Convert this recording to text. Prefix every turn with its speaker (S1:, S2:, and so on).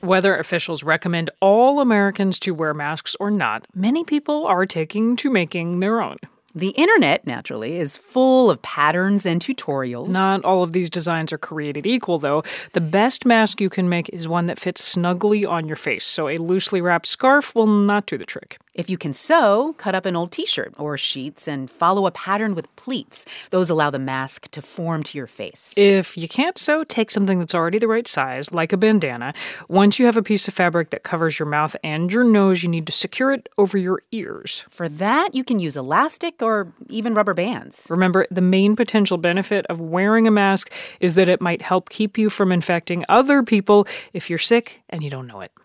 S1: Whether officials recommend all Americans to wear masks or not, many people are taking to making their own.
S2: The internet, naturally, is full of patterns and tutorials.
S1: Not all of these designs are created equal, though. The best mask you can make is one that fits snugly on your face, so a loosely wrapped scarf will not do the trick.
S2: If you can sew, cut up an old t-shirt or sheets and follow a pattern with pleats. Those allow the mask to form to your face.
S1: If you can't sew, take something that's already the right size, like a bandana. Once you have a piece of fabric that covers your mouth and your nose, you need to secure it over your ears.
S2: For that, you can use elastic or even rubber bands.
S1: Remember, the main potential benefit of wearing a mask is that it might help keep you from infecting other people if you're sick and you don't know it.